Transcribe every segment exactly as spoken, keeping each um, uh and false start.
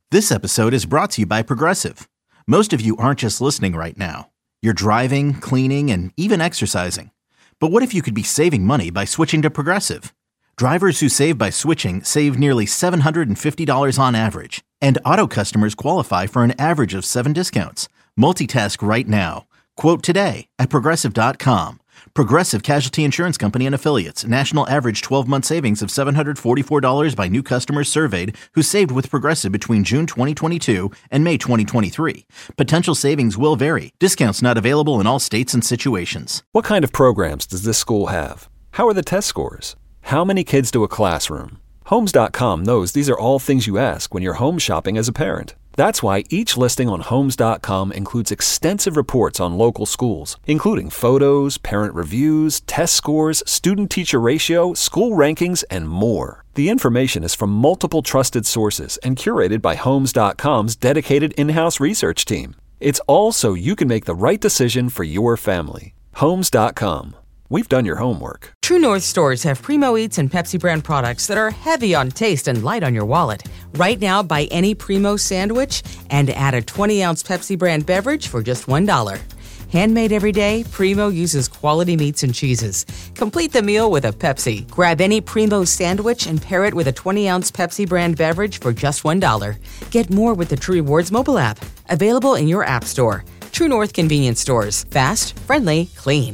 This episode is brought to you by Progressive. Most of you aren't just listening right now. You're driving, cleaning, and even exercising. But what if you could be saving money by switching to Progressive? Drivers who save by switching save nearly seven hundred fifty dollars on average. And auto customers qualify for an average of seven discounts. Multitask right now. Quote today at Progressive dot com. Progressive Casualty Insurance Company and Affiliates. National average twelve-month savings of seven hundred forty-four dollars by new customers surveyed who saved with Progressive between June twenty twenty-two and May twenty twenty-three. Potential savings will vary. Discounts not available in all states and situations. What kind of programs does this school have? How are the test scores? How many kids do a classroom? Homes dot com knows these are all things you ask when you're home shopping as a parent. That's why each listing on Homes dot com includes extensive reports on local schools, including photos, parent reviews, test scores, student-teacher ratio, school rankings, and more. The information is from multiple trusted sources and curated by Homes dot com's dedicated in-house research team. It's all so you can make the right decision for your family. Homes dot com. We've done your homework. True North stores have Primo Eats and Pepsi brand products that are heavy on taste and light on your wallet. Right now, buy any Primo sandwich and add a twenty-ounce Pepsi brand beverage for just one dollar. Handmade every day, Primo uses quality meats and cheeses. Complete the meal with a Pepsi. Grab any Primo sandwich and pair it with a twenty-ounce Pepsi brand beverage for just one dollar. Get more with the True Rewards mobile app. Available in your app store. True North convenience stores. Fast, friendly, clean.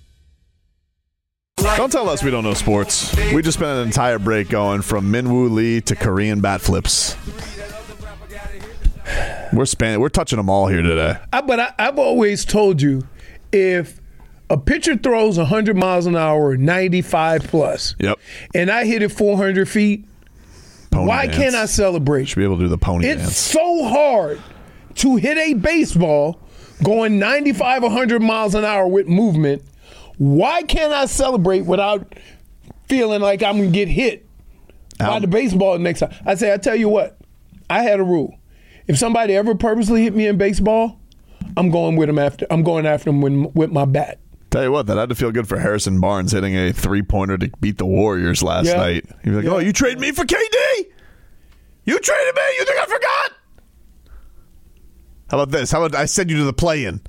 Don't tell us we don't know sports. We just spent an entire break going from Min-Woo Lee to Korean bat flips. We're span- We're touching them all here today. I, but I, I've always told you, if a pitcher throws one hundred miles an hour, ninety-five plus, yep, and I hit it four hundred feet, pony why dance. Can't I celebrate? Should be able to do the pony it's dance. It's so hard to hit a baseball going ninety-five, one hundred miles an hour with movement. Why can't I celebrate without feeling like I'm going to get hit by the baseball the next time? I say, I tell you what, I had a rule. If somebody ever purposely hit me in baseball, I'm going with them after. I'm going after them with, with my bat. Tell you what, that had to feel good for Harrison Barnes hitting a three-pointer to beat the Warriors last yeah. night. He was like, yeah. oh, you traded me for K D? You traded me? You think I forgot? How about this? How about I send you to the play-in?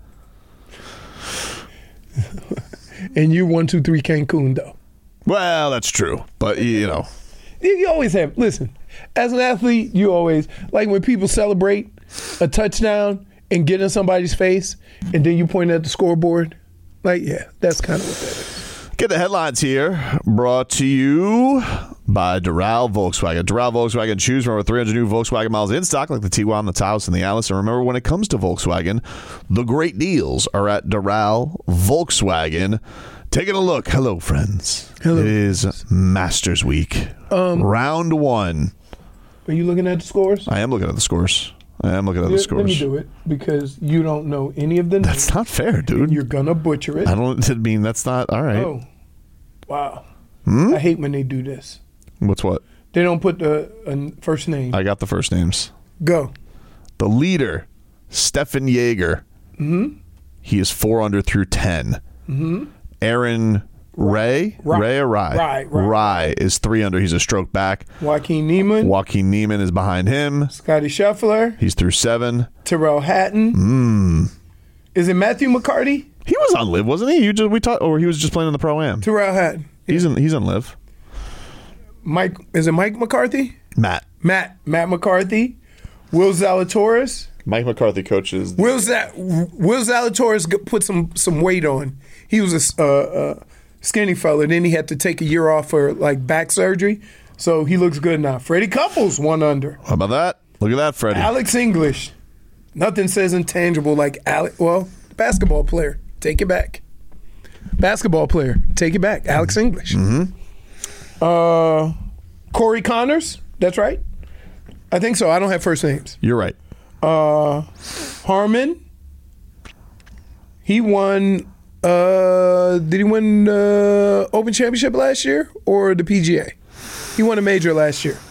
And you one, two, three Cancun, though. Well, that's true. But, you know. You always have, listen, as an athlete, you always, like when people celebrate a touchdown and get in somebody's face, and then you point at the scoreboard, like, yeah, that's kind of what that is. Get the headlines here, brought to you by Doral Volkswagen. Doral Volkswagen, choose from over three hundred new Volkswagen models in stock, like the Tiguan, the Taos, and the Alice. And remember, when it comes to Volkswagen, the great deals are at Doral Volkswagen. Taking a look. Hello, friends. Hello. It is Masters Week. Um, Round one. Are you looking at the scores? I am looking at the scores. I am looking at the Let, scores. Let me do it, because you don't know any of the names. That's not fair, dude. You're going to butcher it. I don't I mean, that's not, all right. Oh, wow. Hmm? I hate when they do this. What's what? They don't put the uh, first name. I got the first names. Go. The leader, Stefan Jaeger. Mm-hmm. He is four under through ten. Mm-hmm. Aaron Ray? Rye. Ray or Rye? Rye. Rye. Rye is three under. He's a stroke back. Joaquin Neiman. Joaquin Neiman is behind him. Scotty Scheffler. He's through seven. Terrell Hatton. Mm. Is it Matthew McCarty? He was on Live, wasn't he? You just we talked, or he was just playing in the Pro-Am. Terrell Hatton. He's in. He's on Live. Mike, is it Mike McCarthy? Matt. Matt. Matt McCarthy. Will Zalatoris. Mike McCarthy coaches. Will Zal- Will Zalatoris put some some weight on. He was a uh, uh, skinny fella, and then he had to take a year off for like back surgery. So he looks good now. Freddie Couples, one under. How about that? Look at that, Freddie. Alex English. Nothing says intangible like Alex. Well, basketball player. Take it back. Basketball player. Take it back. Alex English. Mm-hmm. Uh, Corey Connors. That's right. I think so. I don't have first names. You're right. Uh, Harmon. He won. Uh, did he win the uh, Open Championship last year or the P G A? He won a major last year.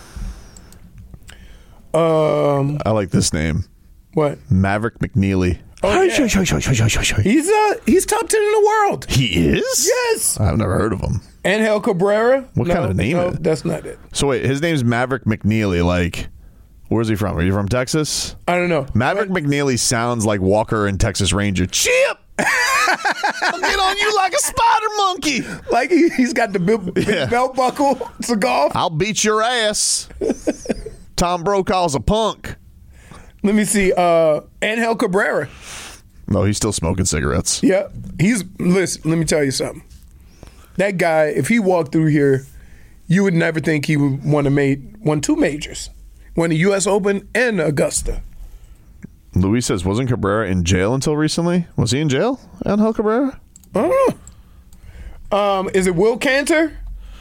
Um, I like this name. What? Maverick McNeely. Oh, yeah. He's uh he's top ten in the world. He is? Yes. I've never heard of him. Angel Cabrera. What no, kind of name no, is it? That's not it. So wait, his name's Maverick McNeely. Like, Where's he from? Are you from Texas? I don't know. Maverick What? McNeely sounds like Walker in Texas Ranger. Chip! I'll get on you like a spider monkey. Like he, he's got the big, big Yeah. belt buckle to golf. I'll beat your ass. Tom Brokaw's a punk. Let me see. Uh, Angel Cabrera. No, he's still smoking cigarettes. Yeah, he's. Listen, let me tell you something. That guy, if he walked through here, you would never think he would want to made won two majors, won the U S Open and Augusta. Luis says, wasn't Cabrera in jail until recently? Was he in jail, Angel Cabrera? I don't know. Um, is it Will Cantor?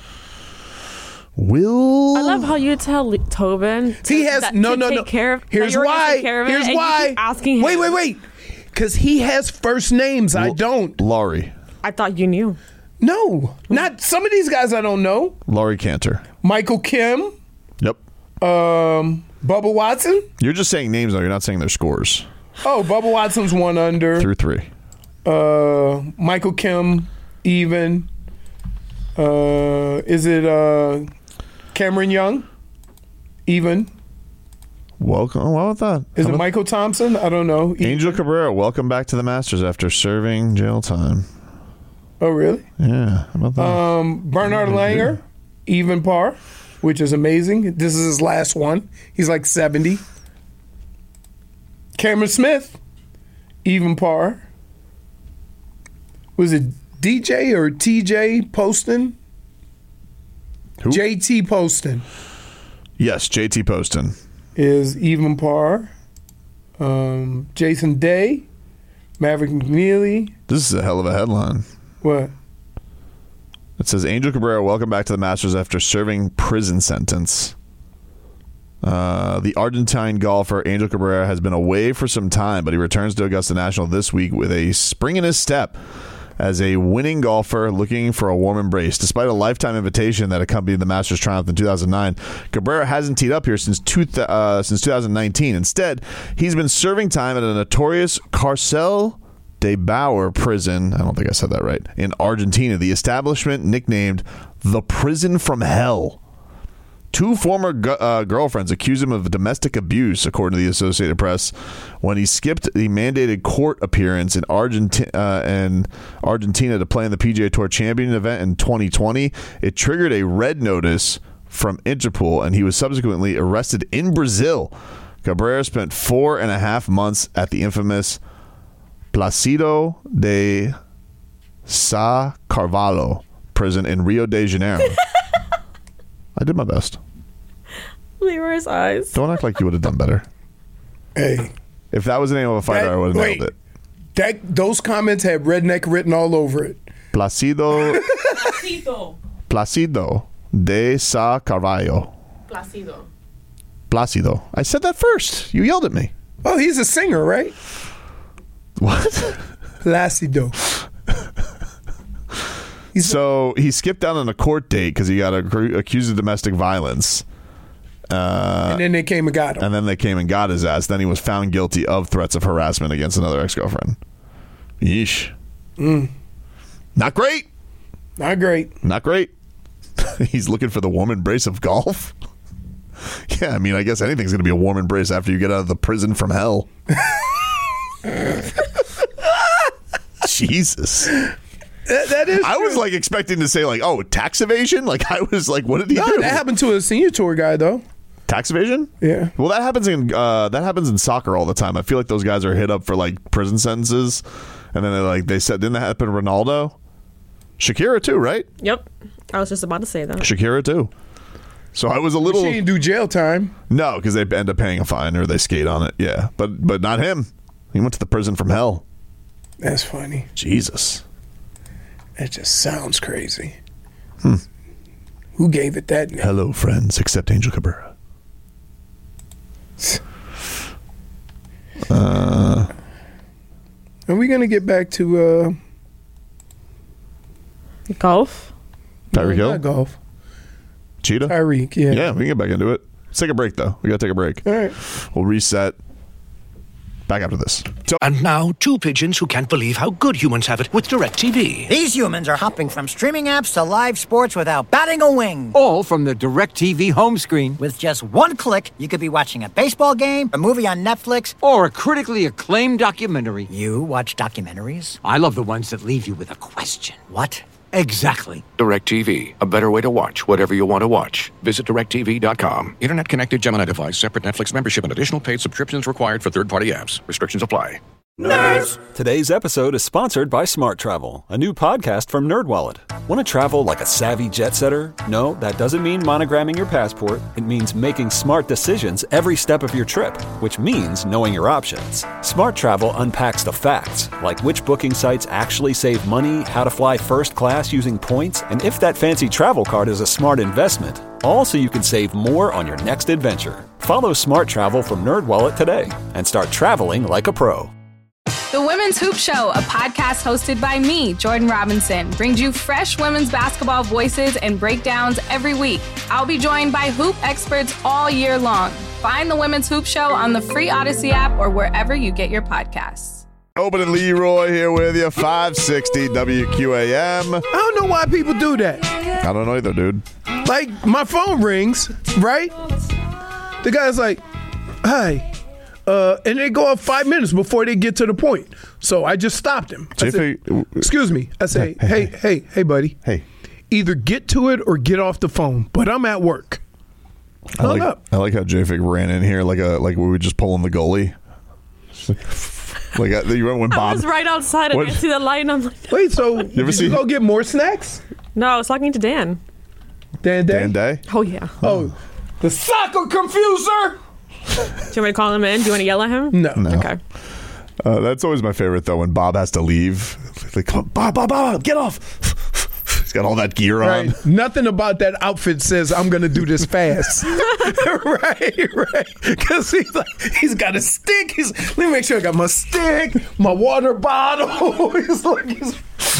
Will I love how you tell Tobin to, He has that, no, to no, take no. care of. Here's that you're gonna why. take care of it, Here's and you why. keep asking him. Wait, wait, wait. Because he has first names. I don't. Laurie. I thought you knew. No, not some of these guys. I don't know. Laurie Cantor. Michael Kim, Yep. um, Bubba Watson. You're just saying names, though. You're not saying their scores. Oh, Bubba Watson's one under. Through three. Uh, Michael Kim, even. Uh, is it uh, Cameron Young? Even. Welcome. Oh, what about that? Is How it about- Michael Thompson? I don't know. Angel Cabrera, welcome back to the Masters after serving jail time. Oh, really? Yeah. How about that? Um, Bernard Langer, even par, which is amazing. This is his last one. He's like seventy. Cameron Smith, even par. Was it D J or T J Poston? Who? J T Poston Yes, J T Poston. is even par. Um, Jason Day, Maverick McNeely. This is a hell of a headline. What? It says, Angel Cabrera, welcome back to the Masters after serving prison sentence. Uh, the Argentine golfer Angel Cabrera has been away for some time, but he returns to Augusta National this week with a spring in his step as a winning golfer looking for a warm embrace. Despite a lifetime invitation that accompanied the Masters triumph in two thousand nine, Cabrera hasn't teed up here since two th- uh, since two thousand nineteen. Instead, he's been serving time at a notorious Carcel de Bauer prison, I don't think I said that right, in Argentina, the establishment nicknamed the Prison from Hell. Two former gu- uh, girlfriends accused him of domestic abuse, according to the Associated Press, when he skipped the mandated court appearance in, Argenti- uh, in Argentina to play in the P G A Tour Champion event in twenty twenty. It triggered a red notice from Interpol, and he was subsequently arrested in Brazil. Cabrera spent four and a half months at the infamous Placido de Sá Carvalho prison in Rio de Janeiro. I did my best. Leroy's eyes. Don't act like you would have done better. Hey. If that was the name of a fighter, That- I would have wait. nailed it. That, those comments have redneck written all over it. Placido Placido. Placido de Sá Carvalho. Placido. Placido. I said that first. You yelled at me. Oh, he's a singer, right? What? Placido. So he skipped out on a court date because he got ac- accused of domestic violence. Uh, And then they came and got him. and then they came and got his ass. Then he was found guilty of threats of harassment against another ex-girlfriend. Yeesh. Not great. Not great. Not great. He's looking for the warm embrace of golf. Yeah, I mean, I guess anything's going to be a warm embrace after you get out of the prison from hell. Jesus. That, that is I was true. like expecting to say like, oh, tax evasion? Like I was like, what did he No, do? that happened to a senior tour guy, though. Tax evasion? Yeah. Well, that happens in uh, that happens in soccer all the time. I feel like those guys are hit up for like prison sentences, and then they like they said, didn't that happen to Ronaldo? Shakira too, right? Yep. I was just about to say that. Shakira too. So I was a little She didn't do jail time. no, because they end up paying a fine or they skate on it. Yeah, but but not him. He went to the prison from hell. That's funny. Jesus. That just sounds crazy. Hmm. Who gave it that name? Hello, friends, except Angel Cabrera. Uh, Are we going to get back to uh, Golf. Tyreek not Hill, golf? Cheetah. Tyreek, yeah. Yeah, we can get back into it. Let's take a break though. We gotta take a break. All right. We'll reset. Back after this. So, And now, two pigeons who can't believe how good humans have it with DirecTV. These humans are hopping from streaming apps to live sports without batting a wing. All from the DirecTV home screen. With just one click, you could be watching a baseball game, a movie on Netflix, Or a critically acclaimed documentary. You watch documentaries? I love the ones that leave you with a question. What? Exactly. DirecTV. A better way to watch whatever you want to watch. Visit direct T V dot com. Internet connected Gemini device. Separate Netflix membership and additional paid subscriptions required for third-party apps. Restrictions apply. Today's episode is sponsored by Smart Travel, a new podcast from NerdWallet. Want to travel like a savvy jet setter? No, that doesn't mean monogramming your passport. It means making smart decisions every step of your trip, which means knowing your options. Smart Travel unpacks the facts, like which booking sites actually save money, how to fly first class using points, and if that fancy travel card is a smart investment. All so you can save more on your next adventure. Follow Smart Travel from NerdWallet today and start traveling like a pro. The Women's Hoop Show, a podcast hosted by me, Jordan Robinson, brings you fresh women's basketball voices and breakdowns every week. I'll be joined by hoop experts all year long. Find the Women's Hoop Show on the free Odyssey app or wherever you get your podcasts. Open and Leroy here with you, five sixty W Q A M. I don't know why people do that. I don't know either, dude. Like, my phone rings, right? The guy's like, hi. Uh, and they go up five minutes before they get to the point. So I just stopped him. I said, excuse me. I say, hey, hey, hey, hey, buddy. Hey. Either get to it or get off the phone. But I'm at work. I like, up. I like how J-Fig ran in here like a like we were just pulling the goalie. Like, like you remember when Bob I was right outside and what? I see the light and I'm like, wait, so you ever did see, you go get more snacks? no, I was talking to Dan. Dan Day? Dan Day? Oh, yeah. Oh, the soccer confuser. Do you want me to call him in? Do you want to yell at him? No. no. Okay. Uh, that's always my favorite, though, when Bob has to leave. Like, come on, Bob, Bob, Bob, get off. He's got all that gear on. Right. Nothing about that outfit says I'm going to do this fast. right, right. Because he's like, he's got a stick. He's, let me make sure I got my stick, my water bottle. he's like, he's,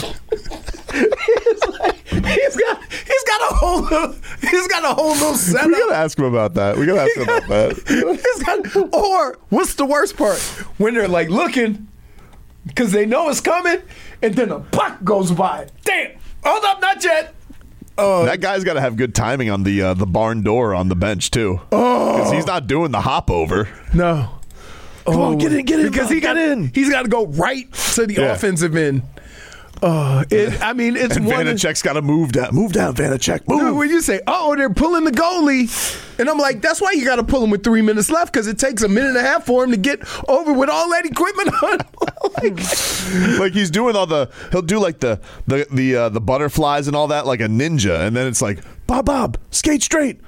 he's like, he's got, he's got a whole, little, he's got a whole little setup. We gotta ask him about that. We gotta ask him about that. He's got, or what's the worst part? When they're like looking, because they know it's coming, and then a buck goes by. Damn. Hold up, not yet. Uh, that guy's got to have good timing on the uh, the barn door on the bench too. Oh, because he's not doing the hop over. No. Come oh, on, get in, get in. Because Bob, he got in. He's got to go right to the Yeah. offensive end. Uh, it, I mean, it's and one. Vanacek's got to move down. Move down, Vanacek. Move. Dude, when you say, "Oh, they're pulling the goalie," and I'm like, "That's why you got to pull him with three minutes left because it takes a minute and a half for him to get over with all that equipment on." like, like he's doing all the. He'll do like the the the uh, the butterflies and all that like a ninja, and then it's like, Bob, Bob, skate straight.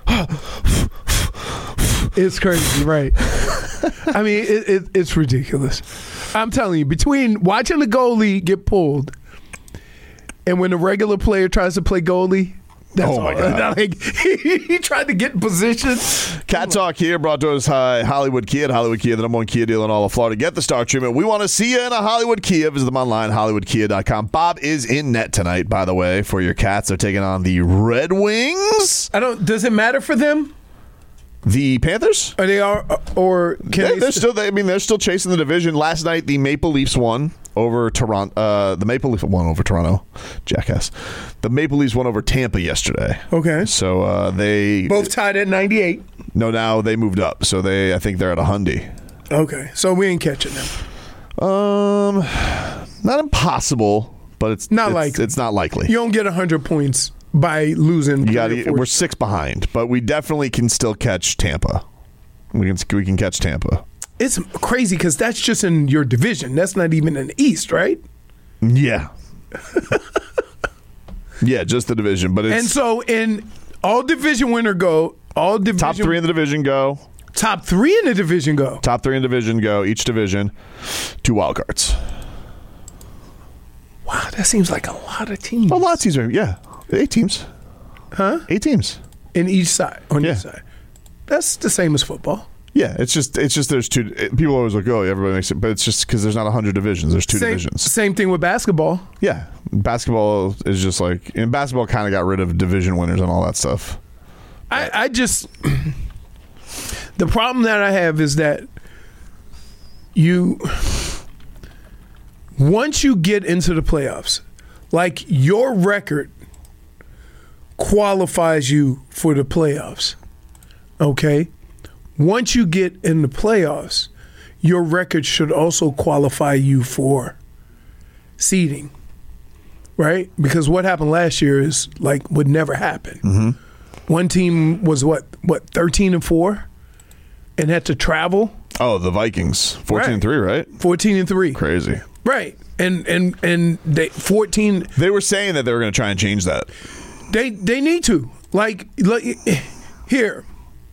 It's crazy, right? I mean, it, it, it's ridiculous. I'm telling you, between watching the goalie get pulled and when a regular player tries to play goalie, that's oh my all. God. Like, he, he tried to get in position. Cat Talk here, brought to us by Hollywood Kia. Hollywood Kia, the number one Kia dealer in all of Florida. Get the star treatment. We want to see you in a Hollywood Kia. Visit them online, hollywood kia dot com. Bob is in net tonight, by the way, for your Cats. They're taking on the Red Wings. I don't. Does it matter for them? The Panthers? Are they are or can they, they they're still. They, I mean, they're still chasing the division. Last night, the Maple Leafs won over Toronto. Uh, the Maple Leafs won over Toronto. Jackass. The Maple Leafs won over Tampa yesterday. Okay. So uh, they both tied at ninety-eight. No, now they moved up. So they, I think they're at a hundred. Okay. So we ain't catching them. Um, not impossible, but it's not it's, likely. It's not likely. You don't get a hundred points by losing. You got. We're six behind, but we definitely can still catch Tampa. We can. We can catch Tampa. It's crazy because that's just in your division. That's not even in the East, right? Yeah. yeah, just the division, but it's and so in all division winner go. All division top three in the division go. Top three in the division go. Top three in the division go. Each division, two wild cards. Wow, that seems like a lot of teams. A lot of teams are, yeah. Eight teams. Huh? Eight teams. In each side. On yeah. each side. That's the same as football. Yeah, it's just it's just there's two. It, people always like, oh, everybody makes it, but it's just because there's not a hundred divisions. There's two same, divisions. Same thing with basketball. Yeah, basketball is just like, and basketball kind of got rid of division winners and all that stuff. I, I just the problem that I have is that you once you get into the playoffs, like your record qualifies you for the playoffs. Okay? Once you get in the playoffs, your record should also qualify you for seeding. Right? Because what happened last year is like would never happen. Mm-hmm. One team was what what thirteen and four and had to travel. Oh, the Vikings. fourteen and three, right? fourteen and three. Crazy. Right. And and and they fourteen They were saying that they were going to try and change that. They they need to. Like, like here.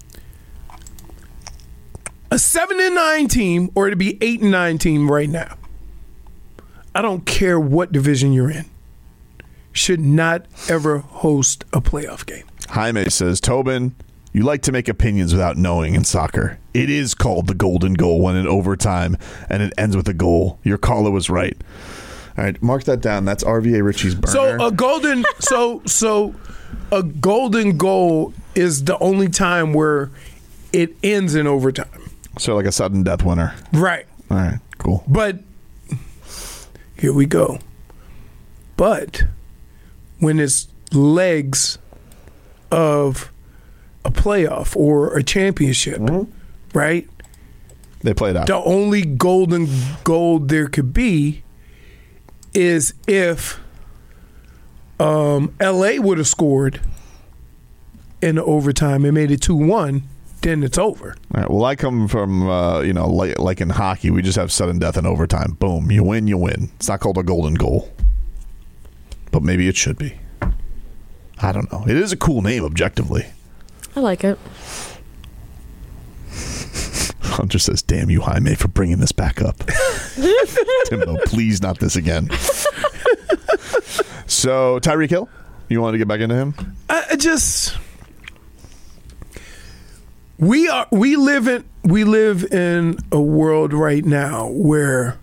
A seven and nine team or to be eight and nine team right now. I don't care what division you're in. Should not ever host a playoff game. Jaime says, Tobin, you like to make opinions without knowing in soccer. It is called the golden goal when in overtime, and it ends with a goal. Your caller was right. All right, mark that down. That's R V A Richie's burner. So a golden, so so a golden goal is the only time where it ends in overtime. So like a sudden death winner. Right. All right, cool. But here we go. But when it's legs of a playoff or a championship, mm-hmm. right? They play it out. The only golden goal there could be is if um, L A would have scored in overtime and made it two one, then it's over. All right. Well, I come from, uh, you know, like, like in hockey, we just have sudden death in overtime. Boom. You win, you win. It's not called a golden goal. But maybe it should be. I don't know. It is a cool name, objectively. I like it. Hunter says, damn you, Jaime, for bringing this back up. Timbo, please not this again. So, Tyreek Hill, you wanted to get back into him? I, I just... We are we live in we live in a world right now where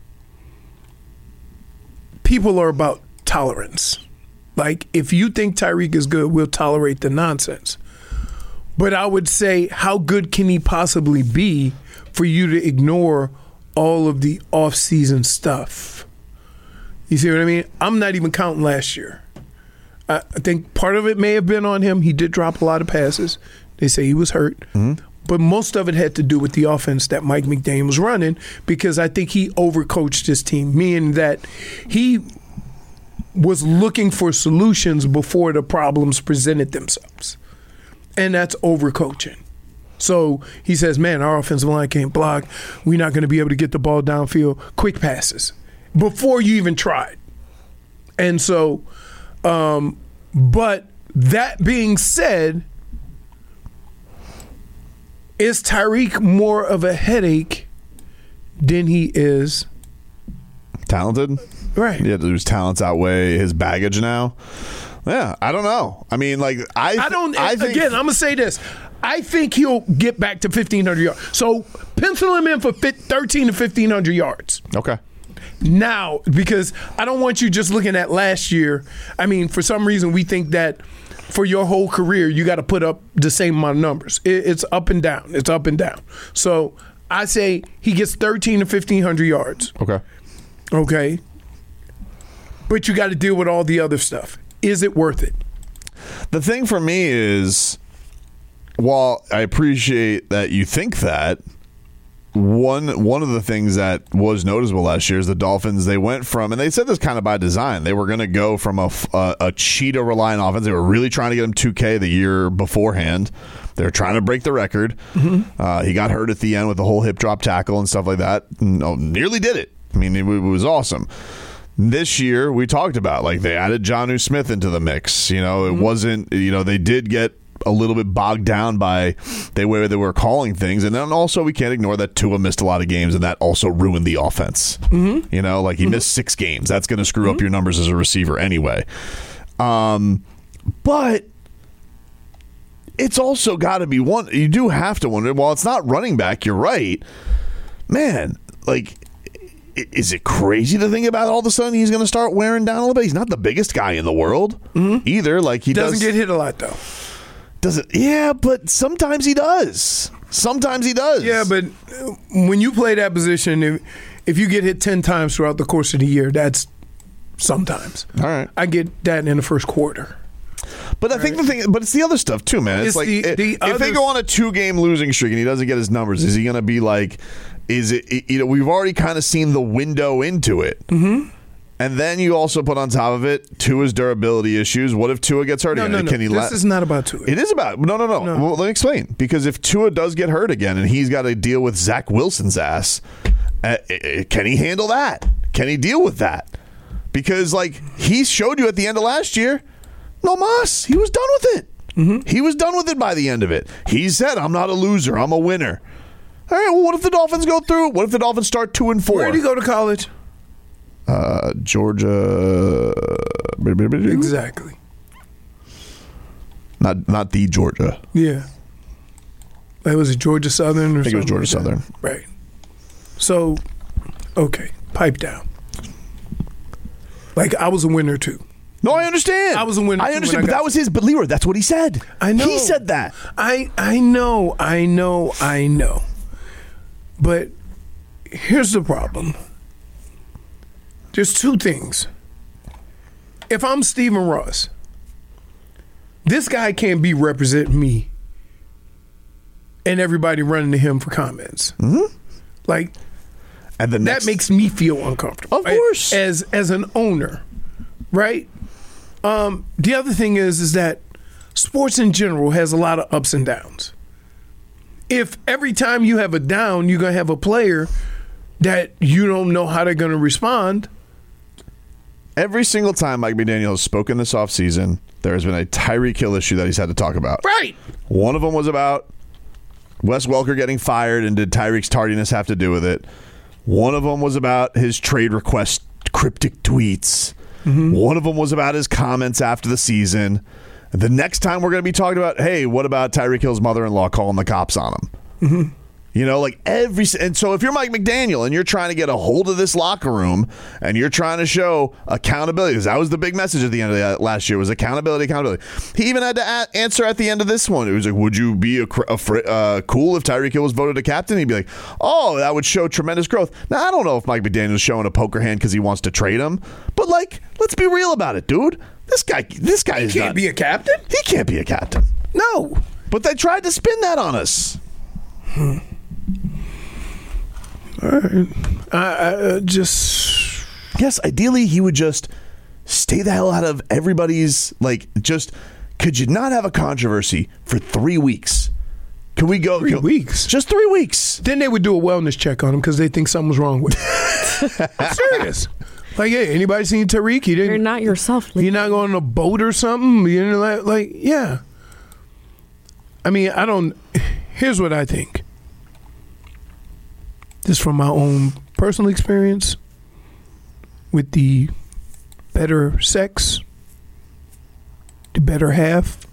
people are about tolerance. Like, if you think Tyreek is good, we'll tolerate the nonsense. But I would say, how good can he possibly be for you to ignore all of the off-season stuff? You see what I mean? I'm not even counting last year. I, I think part of it may have been on him. He did drop a lot of passes. They say he was hurt. Mm-hmm. But most of it had to do with the offense that Mike McDaniel was running, because I think he overcoached his team, meaning that he was looking for solutions before the problems presented themselves. And that's overcoaching. So he says, man, our offensive line can't block. We're not going to be able to get the ball downfield. Quick passes before you even tried. And so, um, but that being said, is Tyreek more of a headache than he is talented? Right. Yeah, whose talents outweigh his baggage now. Yeah, I don't know. I mean, like I, th- I don't. I think, again, I'm gonna say this. I think he'll get back to fifteen hundred yards. So pencil him in for thirteen to fifteen hundred yards. Okay. Now, because I don't want you just looking at last year. I mean, for some reason, we think that for your whole career, you got to put up the same amount of numbers. It, it's up and down. It's up and down. So I say he gets thirteen to fifteen hundred yards. Okay. Okay. But you got to deal with all the other stuff. Is it worth it? The thing for me is, while I appreciate that you think that, one one of the things that was noticeable last year is the Dolphins, they went from, and they said this kind of by design, they were going to go from a, a, a cheetah-reliant offense. They were really trying to get him two K the year beforehand. They were trying to break the record. Mm-hmm. Uh, he got hurt at the end with the whole hip drop tackle and stuff like that. No, nearly did it. I mean, it, it was awesome. This year, we talked about, like, they added Jonnu Smith into the mix. You know, it mm-hmm. wasn't, you know, they did get a little bit bogged down by the way they were calling things. And then also, we can't ignore that Tua missed a lot of games, and that also ruined the offense. Mm-hmm. You know, like, he mm-hmm. missed six games. That's going to screw mm-hmm. up your numbers as a receiver anyway. Um, but it's also got to be one, you do have to wonder, while it's not running back, you're right. Man, like, is it crazy to think about all of a sudden he's going to start wearing down a little bit? He's not the biggest guy in the world mm-hmm. either. Like he doesn't does, get hit a lot though. Does it? Yeah, but sometimes he does. Sometimes he does. Yeah, but when you play that position, if, if you get hit ten times throughout the course of the year, that's sometimes. All right. I get that in the first quarter. But I think the thing, but it's the other stuff too, man. It's, It's like the- it- the if they other- go on a two-game losing streak and he doesn't get his numbers, is he going to be like? Is it? You know, we've already kind of seen the window into it. Mm-hmm. And then you also put on top of it Tua's durability issues. What if Tua gets hurt No, again? no, no. Can he This let- is not about Tua. It is about no, no, no, No. Well, let me explain. Because if Tua does get hurt again and he's got to deal with Zach Wilson's ass, uh, uh, can he handle that? Can he deal with that? Because like he showed you at the end of last year, no mas, he was done with it. Mm-hmm. He was done with it by the end of it. He said, "I'm not a loser. I'm a winner." All right. Well, what if the Dolphins go through? What if the Dolphins start two and four? Where did he go to college? Uh, Georgia. Exactly. Not not the Georgia. Yeah. That was it Georgia Southern or I think it was something Georgia like that? Southern. Right. So, okay, pipe down. Like, I was a winner, too. No, I understand. I was a winner, I too, understand, when I but got that was his. But Leroy, that's what he said. I know. He said that. I I know, I know, I know. But here's the problem. There's two things. If I'm Stephen Ross, this guy can't be representing me and everybody running to him for comments. Mm-hmm. Like, and the next, that makes me feel uncomfortable. Of course. As as an owner, right? Um, the other thing is is that sports in general has a lot of ups and downs. If every time you have a down, you're going to have a player that you don't know how they're going to respond. Every single time Mike McDaniel has spoken this offseason, there has been a Tyreek Hill issue that he's had to talk about. Right. One of them was about Wes Welker getting fired, and did Tyreek's tardiness have to do with it? One of them was about his trade request cryptic tweets. Mm-hmm. One of them was about his comments after the season. The next time we're going to be talking about, hey, what about Tyreek Hill's mother-in-law calling the cops on him? Mm-hmm. You know, like every and so if you're Mike McDaniel and you're trying to get a hold of this locker room and you're trying to show accountability, because that was the big message at the end of the, last year was accountability, accountability. He even had to a- answer at the end of this one. It was like, would you be a, a, uh, cool if Tyreek Hill was voted a captain? He'd be like, oh, that would show tremendous growth. Now, I don't know if Mike McDaniel's showing a poker hand because he wants to trade him, but like, let's be real about it, dude. This guy, this guy He is can't not, be a captain? He can't be a captain. No. But they tried to spin that on us. Hmm. All right. I, I uh, just yes, ideally he would just stay the hell out of everybody's, like, just could you not have a controversy for three weeks? Can we go three can, weeks? Just three weeks. Then they would do a wellness check on him because they think something was wrong with him. I'm serious. Like, hey, anybody seen Tariq? He didn't. You're not yourself. You're not going on a boat or something. You know, like, like, yeah. I mean, I don't. Here's what I think. Just from my own personal experience with the better sex, the better half,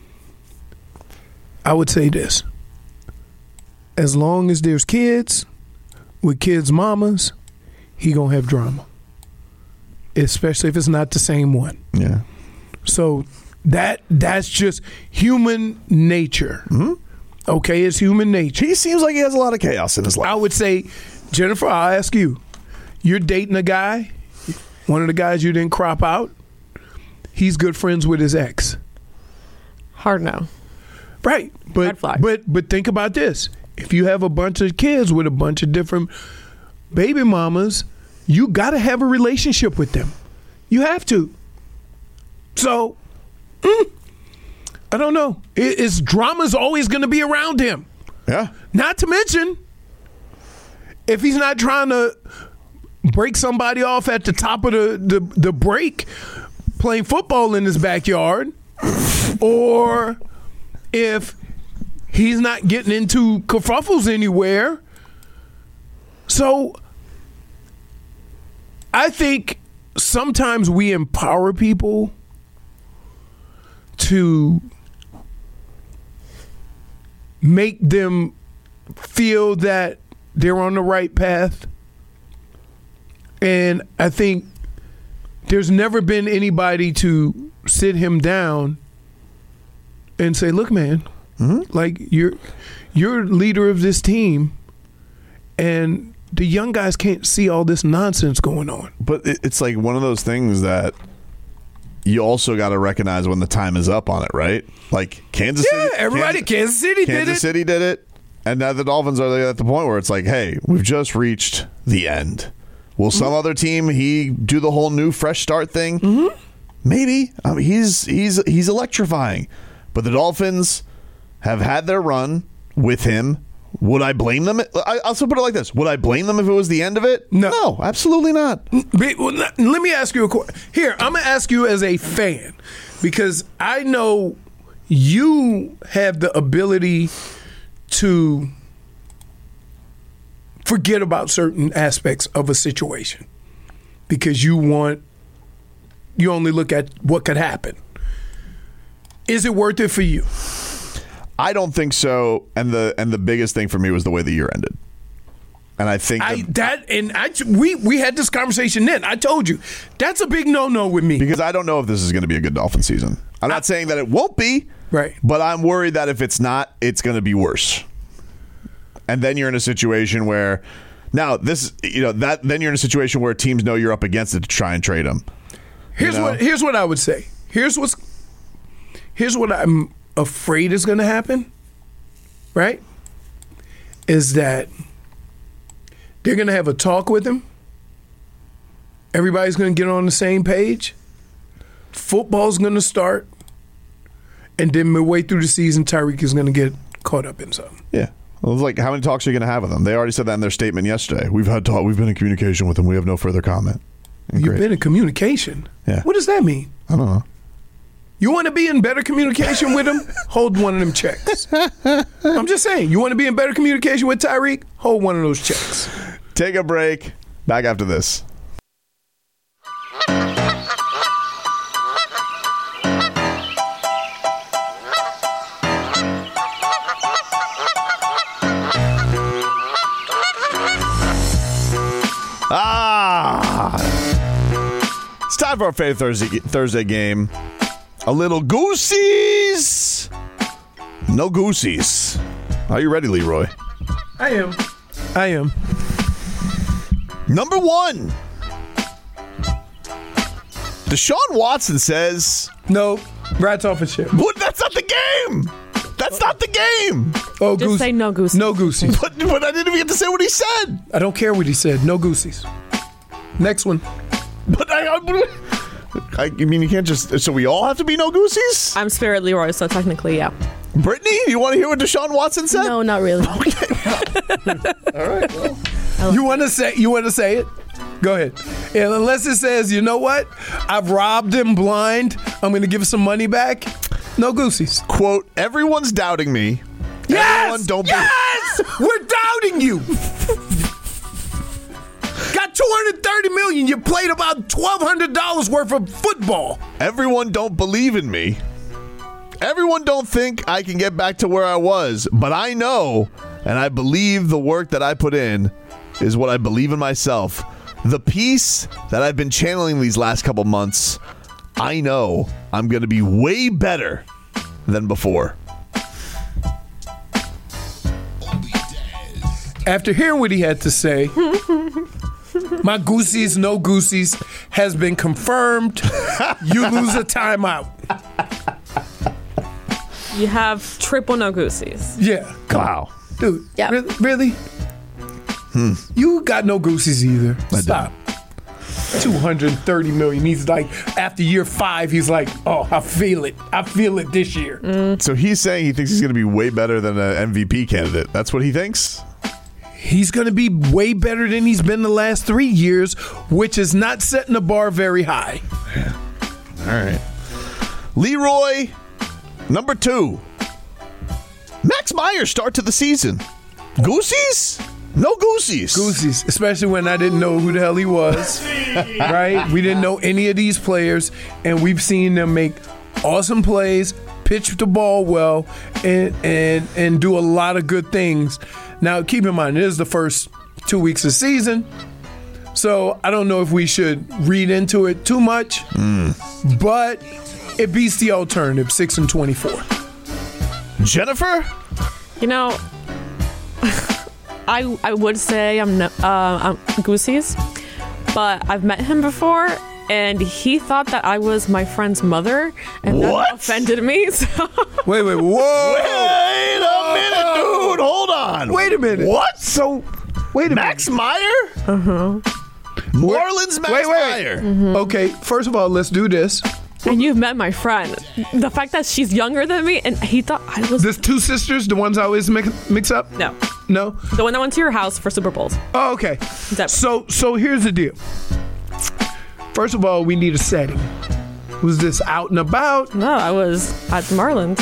I would say this. As long as there's kids with kids' mamas, he gonna have drama. Especially if it's not the same one. Yeah. So that that's just human nature. Mm-hmm. Okay, it's human nature. He seems like he has a lot of chaos in his life. I would say, Jennifer, I'll ask you. You're dating a guy, one of the guys you didn't crop out. He's good friends with his ex. Hard no. Right. But Red flag. but but think about this. If you have a bunch of kids with a bunch of different baby mamas, you got to have a relationship with them. You have to. So, mm, I don't know. It, it's drama's always going to be around him. Yeah. Not to mention, if he's not trying to break somebody off at the top of the, the, the break playing football in his backyard, or if he's not getting into kerfuffles anywhere. So I think sometimes we empower people to make them feel that they're on the right path. And I think there's never been anybody to sit him down and say, look, man, mm-hmm. like you're you're leader of this team, and the young guys can't see all this nonsense going on. But it, it's like one of those things that you also got to recognize when the time is up on it, right? Like Kansas yeah, City. everybody, Kansas, Kansas City Kansas did it. City did it. And now the Dolphins are at the point where it's like, hey, we've just reached the end. Will some mm-hmm. other team he do the whole new fresh start thing? Mm-hmm. Maybe. I mean, he's he's he's electrifying. But the Dolphins have had their run with him. Would I blame them? I also put it like this: would I blame them if it was the end of it? No, no, absolutely not. Let me ask you a question. Here, I'm gonna ask you as a fan, because I know you have the ability to forget about certain aspects of a situation because you want you only look at what could happen. Is it worth it for you? I don't think so. And the and the biggest thing for me was the way the year ended. And I think I, the, that and I we we had this conversation then. I told you that's a big no-no with me because I don't know if this is going to be a good Dolphin season. I'm not I, saying that it won't be, right? But I'm worried that if it's not, it's going to be worse. And then you're in a situation where now this, you know, that then you're in a situation where teams know you're up against it to try and trade them. Here's you know? what here's what I would say. Here's what's here's what I'm afraid is going to happen. Right? Is that they're going to have a talk with him. Everybody's going to get on the same page. Football's going to start. And then midway through the season, Tyreek is going to get caught up in something. Yeah. Well, it was like, how many talks are you going to have with them? They already said that in their statement yesterday. We've had talk. We've been in communication with them. We have no further comment. And You've great. been in communication? Yeah. What does that mean? I don't know. You want to be in better communication with him? Hold one of them checks. I'm just saying. You want to be in better communication with Tyreek? Hold one of those checks. Take a break. Back after this. Ah! It's time for our favorite Thursday, Thursday game. A little Goosies. No Goosies. Are you ready, Leroy? I am. I am. Number one. Deshaun Watson says... No. Rats off a ship. But that's not the game. That's not the game. Oh, Just goose- say no Goosies. No Goosies. But, but I didn't even get to say what he said. I don't care what he said. No Goosies. Next one. But I... I I mean, you can't just... So we all have to be no Goosies? I'm Spirit Leroy, so technically, yeah. Brittany, you want to hear what Deshaun Watson said? No, not really. Okay. All right, well. You want to say you want to say it? Go ahead. And unless it says, you know what? I've robbed him blind. I'm going to give some money back. No Goosies. Quote, everyone's doubting me. Yes! Everyone don't yes! Be- We're doubting you. Got two hundred thirty million dollars. You played about twelve hundred dollars worth of football. Everyone don't believe in me. Everyone don't think I can get back to where I was, but I know, and I believe the work that I put in is what I believe in myself. The peace that I've been channeling these last couple months, I know I'm going to be way better than before. After hearing what he had to say, my Goosies, no Goosies has been confirmed. You lose a timeout. You have triple no Goosies. Yeah. Wow. Dude, yeah. Really? really? Hmm. You got no Goosies either. I Stop. two hundred thirty million. He's like, after year five, he's like, oh, I feel it. I feel it this year. Mm. So he's saying he thinks he's going to be way better than an M V P candidate. That's what he thinks? He's going to be way better than he's been the last three years, which is not setting the bar very high. Yeah. All right. Leroy, number two. Max Meyer start to the season. Goosies? No Goosies. Goosies, especially when I didn't know who the hell he was. Right? We didn't know any of these players, and we've seen them make awesome plays, pitch the ball well, and and and do a lot of good things. Now, keep in mind, it is the first two weeks of season, so I don't know if we should read into it too much, mm. but it beats the alternative, six and twenty-four. Jennifer? You know, I I would say I'm, no, uh, I'm Goosey's, but I've met him before, and he thought that I was my friend's mother, and what? that offended me. So. Wait, wait, whoa! Wait a minute, dude! Hold on! Wait a minute! What? So, wait a Max minute. Meyer? Uh-huh. Marlins Max wait, wait. Meyer. Mm-hmm. Okay, first of all, let's do this. And you've met my friend. The fact that she's younger than me, and he thought I was... There's two sisters, the ones I always mix, mix up? No. No? The one that went to your house for Super Bowls. Oh, okay. That- So, so here's the deal. First of all, we need a setting. Was this out and about? No, I was at the Marlins.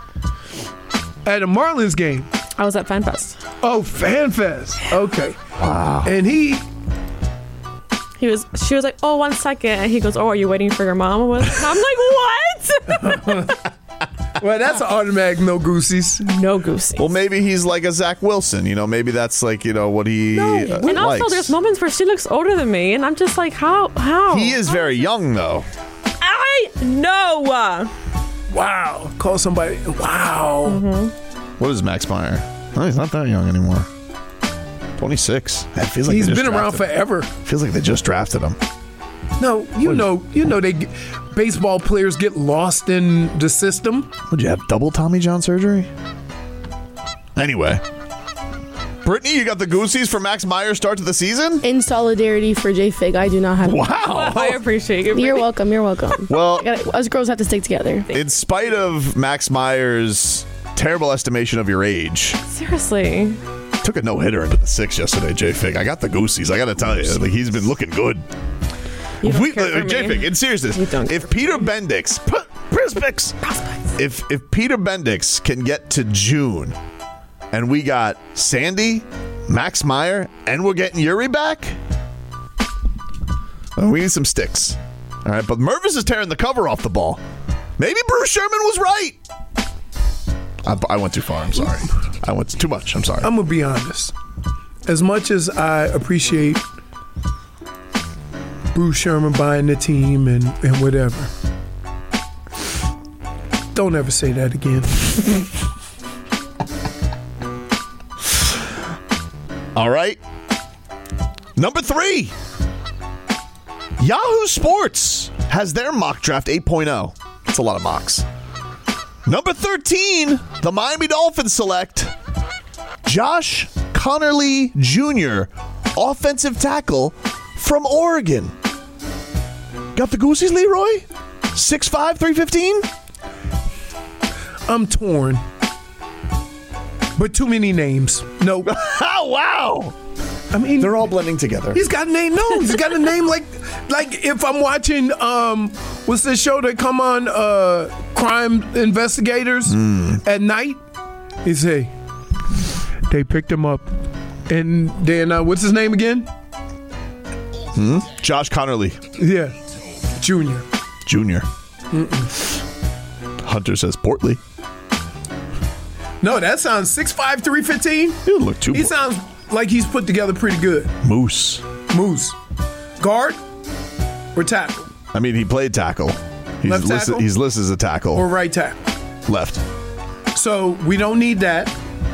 At a Marlins game? I was at FanFest. Oh, FanFest. Okay. Wow. And he... He was. She was like, "Oh, one second," and he goes, "Oh, are you waiting for your mom?" With? I'm like, "What?" Well, that's an automatic no Goosies. No Goosies. Well, maybe he's like a Zach Wilson. You know, maybe that's like, you know, what he No. uh, And also, likes. there's moments where she looks older than me, and I'm just like, "How? How?" He is very young, though. I know. Wow. Call somebody. Wow. Mm-hmm. What is Max Meyer? Oh, he's not that young anymore. twenty-six. That feels like He's they just been around drafted him. forever. Feels like they just drafted him. No, you know, you know, they get, baseball players get lost in the system. Would you have double Tommy John surgery? Anyway, Brittany, you got the Goosies for Max Meyer start to the season? In solidarity for J Fig, I do not have. Wow. I appreciate you. You're welcome. You're welcome. Well, I gotta, us girls have to stick together. in spite of Max Meyer's terrible estimation of your age, Seriously. took a no-hitter into the sixth yesterday, J-Fig. I got the Goosies. I got to tell you, like, he's been looking good. You If don't we, care for uh, me. J-Fig, in seriousness, You don't if Peter Bendix, P- Prospects, if if Peter Bendix can get to June, and we got Sandy, Max Meyer, and we're getting Yuri back, well, we need some sticks. All right, but Mervis is tearing the cover off the ball. Maybe Bruce Sherman was right. I, I went too far. I'm sorry. I went too much. I'm sorry. I'm gonna be honest. As much as I appreciate Bruce Sherman buying the team and, and whatever, don't ever say that again. All right. Number three. Yahoo Sports has their mock draft eight point oh. That's a lot of mocks. Number thirteen, the Miami Dolphins select Josh Connerly Junior, offensive tackle from Oregon. Got the Goosies, Leroy? six five, three fifteen? I'm torn. But too many names. No. Oh, wow. I mean, they're all blending together. He's got a name. No, he's got a name like, like if I'm watching, um, what's this show that come on, uh, crime investigators mm. at night? He say, they picked him up, and then uh, what's his name again? Hmm? Josh Connerly. Yeah, Junior. Junior. Hunter says Portly. No, that sounds six five, three fifteen. You look too. He sounds like he's put together pretty good. Moose. Moose. Guard or tackle? I mean, he played tackle. He's Left listed, tackle? he's listed as a tackle. Or right tackle? Left. So we don't need that.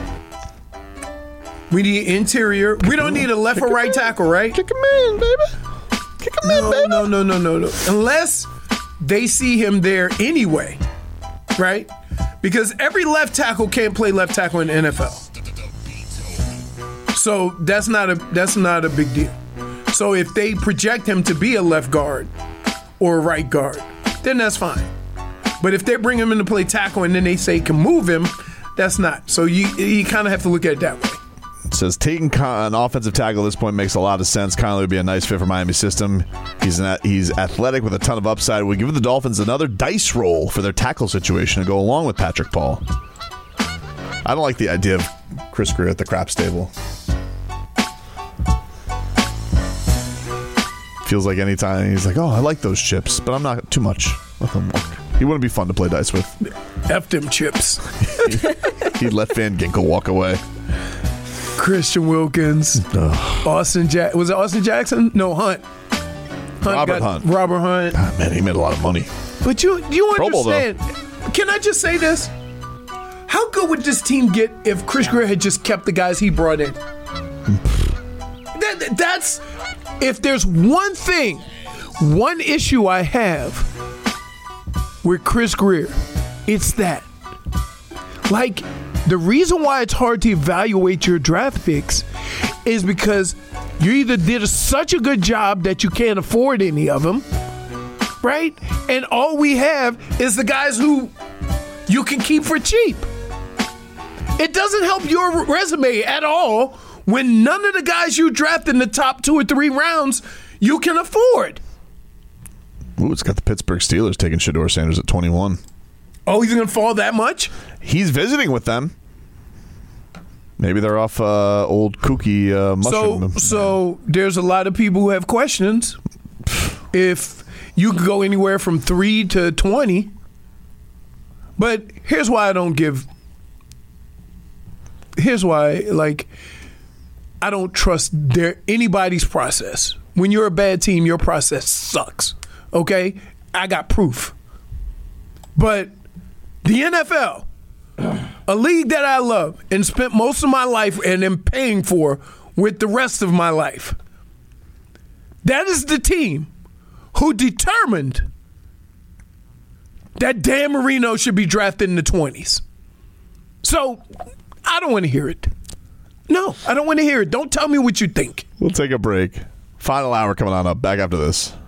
We need interior. We don't need a left or right tackle, right? Kick him in, baby. Kick him in, baby. No, no, no, no, no. Unless they see him there anyway, right? Because every left tackle can't play left tackle in the N F L. So that's not a that's not a big deal. So if they project him to be a left guard or a right guard, then that's fine. But if they bring him in to play tackle and then they say can move him, that's not. So you you kind of have to look at it that way. It says taking an offensive tackle at this point makes a lot of sense. Connerly would be a nice fit for Miami's system. He's an, he's athletic with a ton of upside. We give the Dolphins another dice roll for their tackle situation to go along with Patrick Paul. I don't like the idea of Chris Greer at the crap stable. Feels like anytime he's like, oh, I like those chips, but I'm not too much. Let them walk. He wouldn't be fun to play dice with. F them chips. He'd let Van Ginkel walk away. Christian Wilkins, Ugh. Austin Jack was it Austin Jackson? No, Hunt. Hunt Robert got, Hunt. Robert Hunt. God, man, he made a lot of money. But you, you Pro Bowl, understand? Can I just say this? How good would this team get if Chris Greer had just kept the guys he brought in? that, that's if there's one thing, one issue I have with Chris Greer, it's that. Like, the reason why it's hard to evaluate your draft picks is because you either did a, such a good job that you can't afford any of them, right? And all we have is the guys who you can keep for cheap. It doesn't help your resume at all when none of the guys you draft in the top two or three rounds you can afford. Ooh, it's got the Pittsburgh Steelers taking Shedeur Sanders at twenty-one. Oh, he's going to fall that much? He's visiting with them. Maybe they're off uh, old kooky uh, mushroom. So, so there's a lot of people who have questions. If you could go anywhere from three to twenty. But here's why I don't give. Here's why, like, I don't trust their anybody's process. When you're a bad team, your process sucks. Okay? I got proof. But the N F L, a league that I love and spent most of my life and am paying for with the rest of my life, that is the team who determined that Dan Marino should be drafted in the twenties. So I don't want to hear it. No, I don't want to hear it. Don't tell me what you think. We'll take a break. Final hour coming on up. Back after this.